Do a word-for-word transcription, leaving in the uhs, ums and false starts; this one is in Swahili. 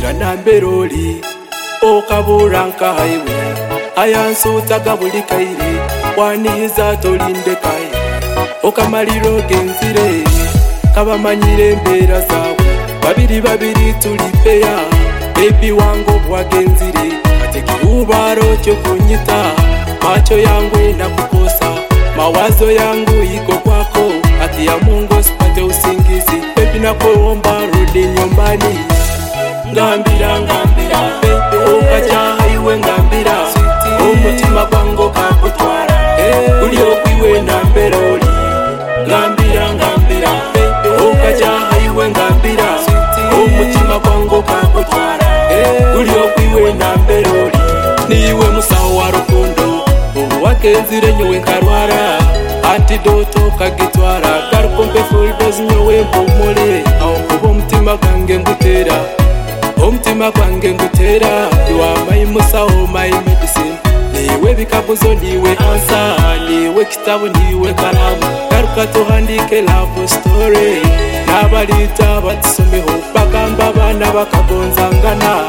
ngambira namberoli okabura nkaiwe ayansuta gabuli kaire waniza tolinde kai okamaliro genzire kabamanyire mbera zawe babiri babiri tulipeya baby wango bwagenzire atekirubaro cyo kunyita macho yangu inakukosa mawazo yangu iko kwako ati ya Mungu sipate usingizi baby nakuomba rudi nyumbani ngambira ngambira baby ukaja iwe ngambira umutima kwangu kakutwara uli okwiwe namberoli ngambira ngambira baby ukaja iwe ngambira umutima kwangu kakutwara uli okwiwe namberoli niwe musawo wa rukundo ubu wakenzire nyowe nkarwara antidoto kagitwara garukompe full dose nyowe mpumule aho kuba umutima kwange ngutera umutima kwange ngutera you are my musawo my medicine niwe bikabuzo niwe answer niwe kitabu niwe kalamu garuka tuhandike love story nabalita batusomeho bakamba bana bakagonzangana